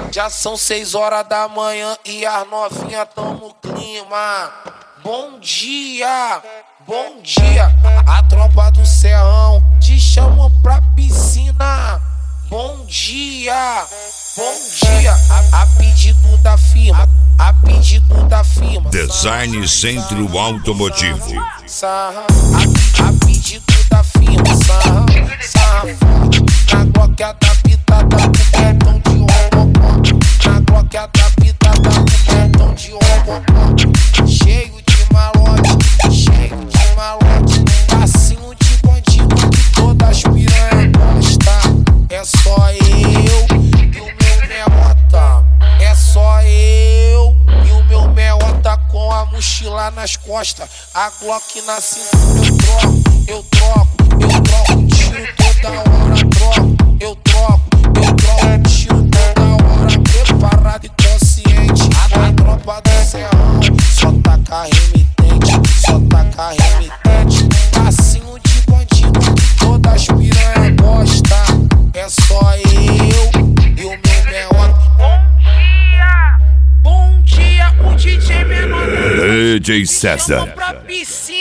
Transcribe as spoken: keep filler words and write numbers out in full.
Já são seis horas da manhã e as novinhas tão no clima. Bom dia, bom dia. A tropa do Serrão te chamam pra piscina. Bom dia, bom dia. A, a pedido da firma, a pedido da firma. Design Centro Automotivo. Sarra, a, a pedido da firma. Sarra, sarra. Na Glock adaptada com cartão de robocó. Na Glock adaptada com cartão de robocó. Cheio de malote, cheio de malote. Passinho de bandido que todas as piranhas gostam. É só eu e o meu meota. É só eu e o meu meota com a mochila nas costas. A Glock na cintura eu troco, eu troco, eu troco tiro toda hora, troco, eu troco, eu troco tiro toda hora. Preparado e consciente, a tropa do Serrão só taca remitente, só taca remitente. Passinho de bandido que todas as piranhas gostam. É só eu e o meu meota. Bom dia, bom dia, o D J menor D J César. pra piscina.